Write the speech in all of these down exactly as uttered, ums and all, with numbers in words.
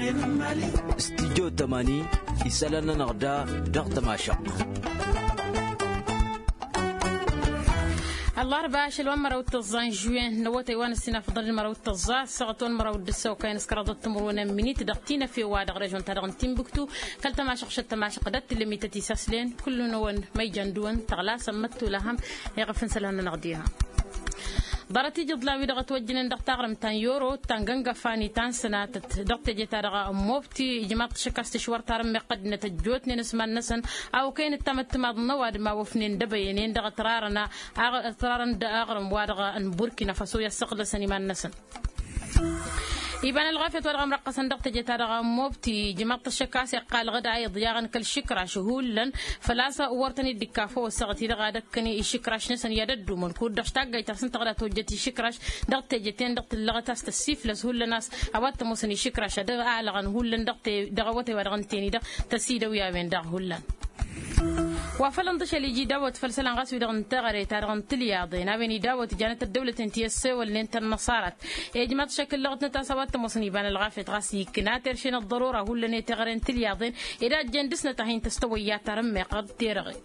استديو تماني يسالنا نغدا دغت ماشق الله رباش الوان مروت الزان جوين نوت ايوان السنه فضل المروت الزا سغتون مروت دسو كاين سكرادو تمرون منيت دقتينا في واد ريجون تاع تيمبكتو كلت ما شق شت ما شق دت اللي ميتتي ساسلين كل نون ما يجندون تغلا سمتو لهم يغفن سلام نغديها ضرتي جدلاوي دغت وجنن دغتاغرم تان يورو تانغنغا فاني تان سنه دغت جيتارغا موفتي جماعه شكاست شوار تارم مقدنه الجوت نسمان نسن او كاين تمت ما نواد ما وفنين دبينين دغت رارنا اغرن داغرم وادغا ان بوركينا فاسو يسقل سنيمان نسن يبان الغافية والغم رقص صندوق جتارغا موبتي جماعة الشكاسي قال غدا يضياغن كل شكرا شهولا فلاسا ورتني الدكافو والسغتي دغا دكني الشكراش نسن يددو من كود دشتاق يترسن تغدا توجتي شكراش دغت جتين دغت اللغتاس تسيفلس هول ناس اوات موسني شكراش دغ اعلغن هولن دغت دغوتي ودغن تيني دغ تسيدو يا وين دغ هولن وفلن ضش اللي يجي دعوة فلسلان غاسو يدغن تغري تارغن تلياضين أبني دعوة جانت الدولة انتي السوى اللي انت النصارت يا جماعة شكل لغتنا تاسوات مصني بان الغافية غاسي كناتر شين الضرورة هو اللي تغرين تلياضين إذا جندسنا تهين تستويات ترمي قد تيرغي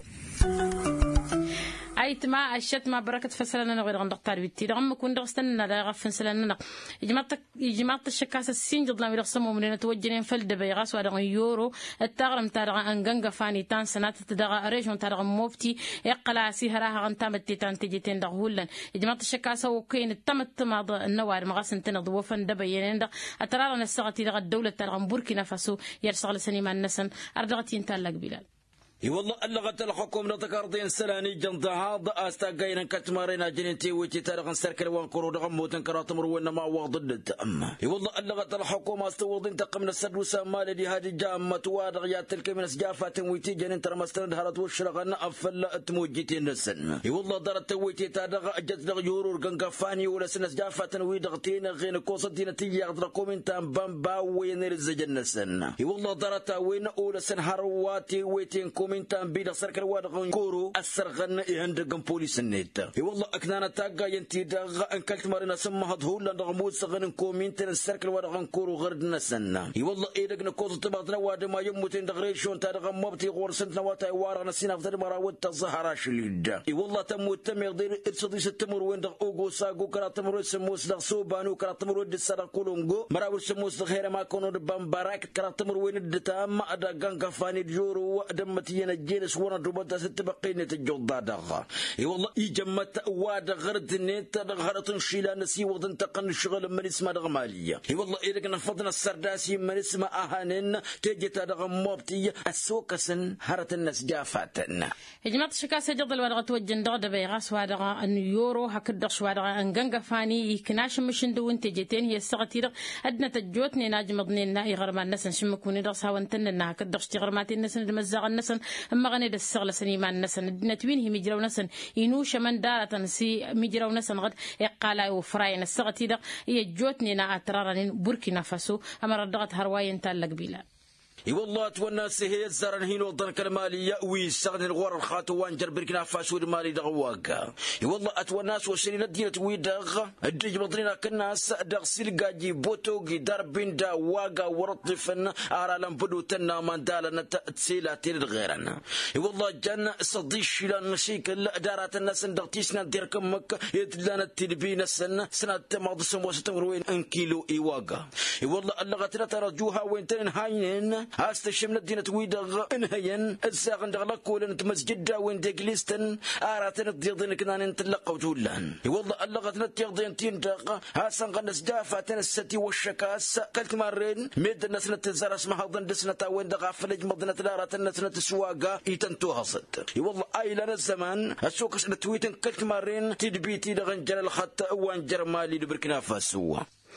أيت ما الشت ما بركة فسلنا غير عند دكتور بيتي رغم كون درستنا لا غفن سلنا جماعة جماعة الشكاسة السين جد لام يرسموا من توجهين فلد بيغاس وادغ يورو التغرم تارغ أنجنجا فاني تان سنات تدغ ريجون تارغ موفتي يقلا سيهراها عن تامت تان تجتين دغولا جماعة الشكاسة وكين التمت ما النوار مغاسن تنض وفن دبيين دغ أترى السغتي دغ الدولة تارغ بوركينا فاسو يرسل سنيمان نسن أرضغتين تالك بلال والله اللغة الحكومة تكاردين سلاني جندا هذا استاقين كتمارين جنتي وتي تارغن سركل وانكرو دغم موتن كراتمر وين ما وضد التأم والله اللغة الحكومة استوضين تقمن السد وسمال دي هذه جامة وادغ يا تلك من سجافات ويتي جنن ترمستن هرت وشرغن افل اتموجتي نسن والله درت ويتي تادغ اجت دغ يورور غنغفاني ولا سن سجافات ويدغتين غين كوسدين تي يغدركم انت بامبا وين الزجنسن والله درت وين اول سن هرواتي ويتين من تنبيد سركل وادغن كورو السرغن يهندغن بوليس النت والله اكنانا تاغا ينتي دغ انكلت مرنا سمها هولا دغمود سغن كومين تن السركل وادغن كورو غرد نسن والله ايدغن كوز تبغدنا واد ما يموتين دغريشون تاغ مبتي غورسنت نواتا وارنا سينا فدر مراوت الزهرا شليد والله تموت تم يغدير ارصدي ستمر وين دغ اوغو ساغو كراتمر سموس دغ سوبانو كراتمر دي سدا كولونغو مراو سموس غير ما كونو بامباراك كراتمر وين دتام ادغن غفاني جورو دمتي الجينس وانا دوبتا ستبقيني تجودا دغا اي والله يجمت واد غرد نيت غرط شيلا نسي وضن تقن شغل من اسمه دغ ماليه اي والله اذا نفضنا السرداسي من اسمه اهانن تجي تدغ موبتي السوكسن هرت الناس جافاتن يا جماعه الشكاسه جدل ورغت وجن دغ دبيغاس وادغ ان يورو هكدغ شوادغ ان غنغ فاني يكناش مشن دو انت جيتين هي السغتي دغ ادنا تجوتني ناجم ضنينا يغرما الناس شمكوني دغ ساونتن هكدغ اشتغرماتي الناس مزاغ الناس أما غني دسغل سنيمان نسن الدنتوين هي مجرو نسن ينوش من دارة سي مجرو نسن غد يقالا وفراين السغتي دق هي جوتني نا أترارن بوركينا فاسو أما ردغت هرواين تالك بلا اي والله والناس هي الزرن هين وضن كالمالي يأوي سغن الغور الخاتو وانجر بركنا فاسو المالي دغواقا اي والله اتوناس وسنين الدين توي دغ الدج مضرينا كناس دغ سلقاجي بوتوغي دربين دا واقا ورطفن ارى لنبدو تنا من دالنا تأتسيلا تيل غيرنا اي والله جنة صديش لان نشيكل دارات الناس دغ تيسنا ديركم مكة يدلانا التلبين السنة سنة تماضي سموة ستمروين ان كيلو اي واقا اي والله اللغتنا ترجوها وين تنين هاينين هاستشمنا الدين تويدغ انهين الساغن دغلق ولن تمسجد وين ديجليستن اراتن الضيضين كنا نتلقوا تولان والله اللغتنا التيضين تيندغ هاسن غنس دافاتن الستي والشكاس قلت مرين ميد الناس نتزار اسمها ظن دسنة وين دغ فلج مضنة الارات الناس نتسواقا يتنتوها صد والله اي لنا الزمان السوق نتويتن قلت مرين تدبيتي دغن جل الخط وانجر مالي لبركنا فاسوا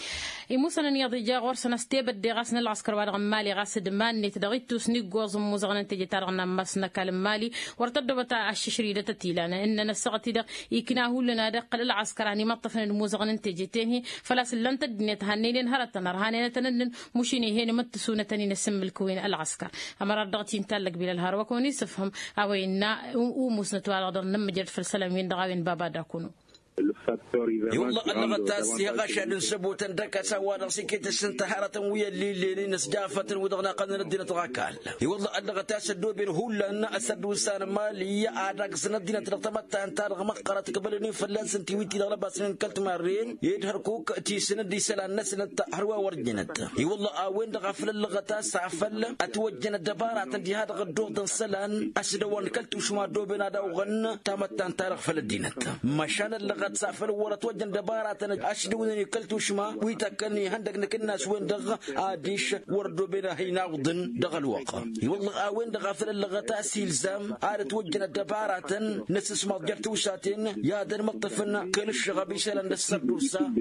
يموسنا نيضي جا غورسنا ستيبد دي غاسنا العسكر وادغ مالي غاسد ماني تدغيتو سنيق غوز موزغنا تجي تارغنا مسنا كالم مالي ورتدو بتاع الششريدة تتيلانا إننا السغتي دغ يكناهو لنا دقل العسكر عني مطفن الموزغنا تجي تنهي فلا سلن تدني تهنين هرت نرهانين تنن مشيني هين متسونة تنين السم الكوين العسكر أما ردغتين تالك بلا الهار وكوني سفهم أوينا وموسنا توالغ نمجر في السلامين دغاوين بابا داكونو والله اللغة تاسيها غشاد سبوتا دكا سواد سكيت السنتحارة ويا اللي نسجافة ودغنا قدنا الدين تغاكال والله اللغة تاسدو بين هولا أن أسد وسان مالي عادك سنة الدين تغتمت أن تارغ مقرة قبلني فلان سنتي ويتي لغلبا سنين كلت مارين يدهركوك تي سنة دي سلان نسنة حروا ورجنت والله آوين دغافل اللغة تاس عفل أتوجن الدبارة تندي هذا غدوغ دن سلان أسدوان كلت وشما دوبنا دوغن تامت أن تارغ فلدينت مشان اللغة تسافر ورا توجن دبارة أشدوني كلت وشما ويتكني هندق نكناس وين دغ عاديش وردو بنا هينا وضن دغ الواقع والله آوين دغافل اللغة تاسيل زام عاد توجن الدبارة نسس ما جرت وساتين يا در مطفن كل الشغبي سلان السردوسا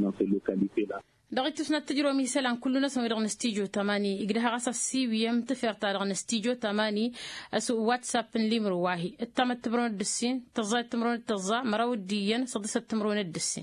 دغيت سنة تجربة مثلا كلنا سمير نستيجو تماني إجدها غصة سي ويم تفرت على نستيجو تماني أسو واتساب نليم رواهي التمت تمرون الدسين تزاي تمرون التزا مراود ديان صدسة تمرون الدسين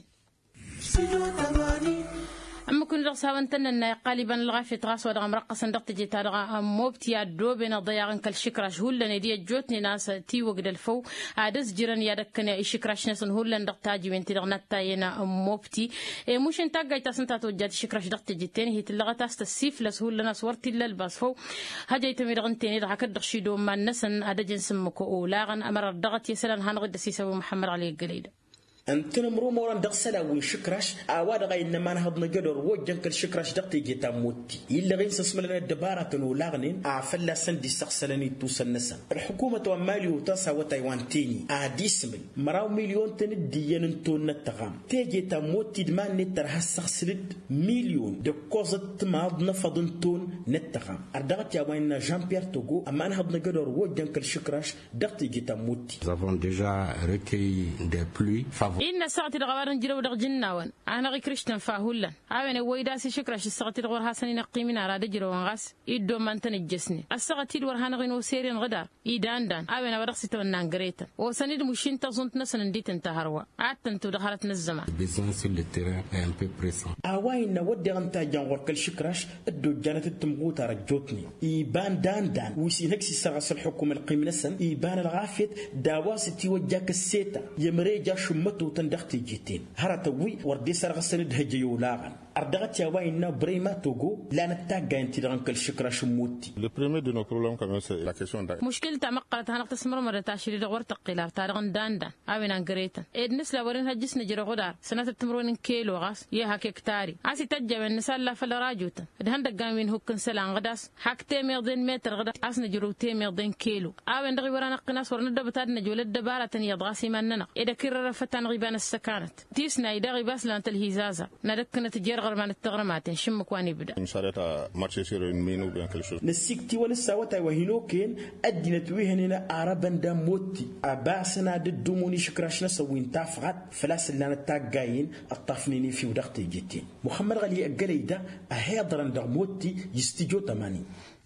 أما كن رأس هذا أنتنا قالبا الغافية غاس ودغ مرقص ندقت جيت هذا موبتي عدو بين ضياعن كالشكراش هولا ندي جوتني ناس تي وقد الفو عدس جيران يدكنا الشكراش ناس هولا ندقت تاجي بنت دغنتا ينا موبتي مش انت جاي تسنت توجد الشكراش دقت جيتين هي تلغة تاست السيف لس هولا ناس ورتي للباس فو هجاي تمير غنتيني ضحك الدخشيدو ما نسن هذا جنس مكو لاغن أمر الضغط يسلن هنغد سيسوي محمد علي الجليد أنتنا مرو موران دغسلا وين شكراش أواد غاي إنما نهض نقدر وجن كل شكراش دقتي جيتا موتي إلا غين سسملنا الدبارة ولاغنين أعفلا سندي سقسلني توصل نسن الحكومة ومالي وتاسا وتايوان تيني أعدي سمل مراو مليون تن ديان تون نتغام تيجيتا موتي دمان نتر هالسقسلد مليون دو كوزت ماض نفضن تون نتغام أردغت يا وين جان بيير توغو أما نهض نقدر وجن كل شكراش دقتي جيتا موتي. Nous avons déjà recueilli des pluies favorables. إن ساعة الغوار نجرو دغ جناون أنا غي كريستن فاهولا عاون ويداسي شكراش الساعة الغوار حسنين قيمنا على دجرو وانغاس يدو من تنجسني الساعة الغوار هنغي نو سيرين غدا يدان دان عاون ورقسي تمنان غريتا وسنيد مشين تزونت نسن نديت انت هروا عادتن تو دخلت نزما besoin sur le terrain est un peu pressant. أواين ودي أنت جانغور كل شكراش الدو جانت التمغوت رجوتني يبان دان دان ويسي نكسي سغس الحكومة القيم نسن يبان الغافيت داواسي وجاك السيتا يمري جا شمتو تندختي جيتين هرتوي وردي سرغسن دهجيو لاغن أردغت يا وين بريما توغو لا نتاجا انت كل شكراش موتي. Le premier de nos problèmes quand même c'est la question de مشكلة تعمقت هنقت اسمر مرة تاشيري دغور تقيلار تارغن دان دان عاوين انقريتا إدنس لورين هجس نجري غدار سنة التمرون كيلو غاس يا هكيك تاري عاسي تجا من نسال لا فلا راجوتا دهن دقامين هوكن سلان غداس حق تيمير دين متر غدا عاس نجرو تيمير دين كيلو عاوين دغي ورانا قناص ورنا دبتاد نجول الدبارة يضغاسي مننا إذا كرر فتان غيبان السكانت تيسنا إذا غيباس لان تلهيزازا ندكنا تجير غرمان التغرمات نشم كواني بدا une charrette à marcher sur une mine ou bien quelque chose. نسيكتي ولا ساوتا وهينوكين أدينا تويهننا عربا داموتي أباسنا ددوموني شكراشنا سوين تافغات فلاس اللي أنا تاقاين الطافنيني في ودقتي جيتين محمد غالي أقليدا أهيضران داموتي يستيجو تماني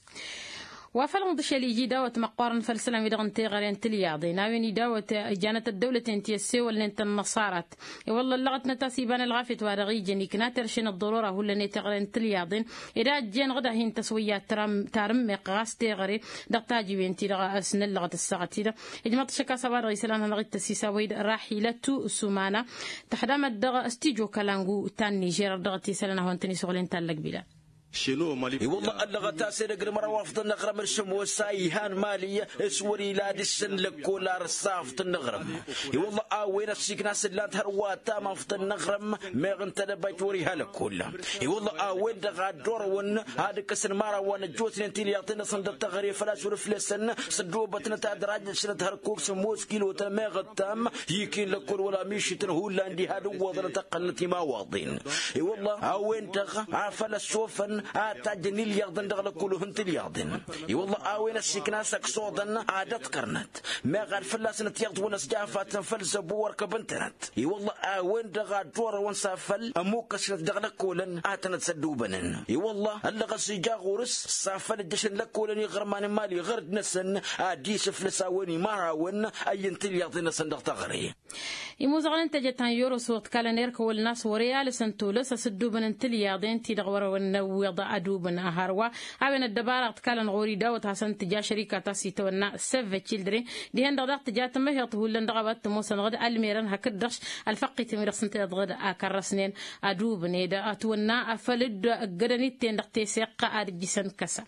وفلان دشلي جي داوة مقارن فالسلام يدغن تيغرين تلياضي ناوين داوة جانت الدولة انتي السيوة اللي انت النصارات والله اللغة نتاسيبان الغافت وارغي جني كنا ترشين الضرورة هو اللي تيغرين تلياضين إذا جين غدا هين تسويات ترم ترم غاس تيغري دقتاجي بنتي لغا سن اللغة الساعتي إجماع تشكا سوار غيسلان هنغي تسيسا ويد راحلة سومانا تحدام الدغ استيجو كالانغو تان نيجير دغتي سلنا هو انتني سغلين تالك بلا والله اللغة تاسير قري مرة وافط النغرم الشمو سايهان مالية اسوري لا دسن لكولا رصافط النغرم والله آوين السيكنا سلات هرواتا مافط النغرم ما غنت لبيت وريها لكولا والله آوين دغا دور ون هذا كسن مارا وانا جوتين انتي ليعطينا صندوق تغري فلاس ورفلسن صدوبتنا تادراج سنة هركوك سموس كيلو ما غتام يكين لكل ولا ميشي تنهول عندي هذا وضنا تقلتي ما واضين والله آوين دغا عفل السوفن أتاجني الياضن دغلا كله هنت الياضن والله آوين السكنة سكسودن عادت كرنت ما غير فلاس نتياض ونس جافات فلس بور كبنتنت والله آوين دغا دور ونسافل أموك سنت دغلا كولن أتنت سدوبنن والله اللغة سيجا غورس سافل الجشن لكولن يغرمان مالي غرد نسن أديس فلساوني ماراون أي انت الياضن صندوق تغري يموزغن انت جتان يورو صوت كالنير كول ناس وريال سنتولس سدوبن انت الياضن تي دغور ونو ويضع أدوبنا هاروا أبين الدبارة تكالن غوري داوت حسن تجا شركة تاسي تونا سيف تشيلدرين دي هند غدا تجا تمه يطول لندغبت موسن غدا الميران هكدش الفقي تمير سنت غدا أكرسنين أدوبني دا أتونا أفلد غدني تندقتي سيق أرجسن كسا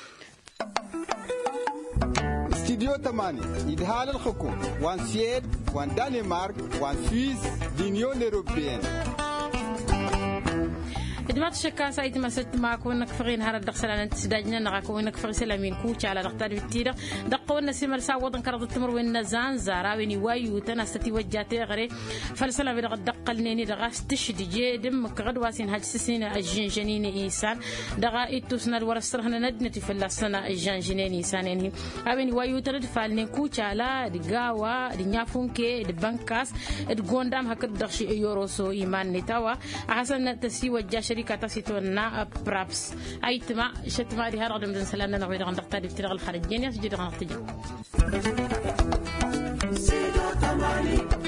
استديو تماني إدهال الحكومة وان سيد وان دنمارك وان سويس دينيون أوروبيين دمات الشكا سايت ما ست ما كونك فغين هذا الدخل أنا تسدجنا نراكونك فغي سلامين كوتش على دكتور بتيرة دقونا سمر ساوضن كرد التمر وين زان زارا وين وايو تناستي وجاتي غري فالسلام بيرغ دقلني دغاس تشدي جدم كغد واسين هاج سنين الجين جنين إنسان دغا إتوسنا الورسترهنا ندنتي في السنة الجين جنين إنسان يعني أبين وايو ترد فالني كوتش على دقاوا دنيافونكي دبنكاس دقوندام هكذا دخشي يوروسو إيمان نتاوا أحسن تسي وجا شركة تاسيتونا برابس أيتما شتما دي هرقدم دن سلامنا نغوي دغن دقتا دي بترغ الخارجين يسجد دغن اختجا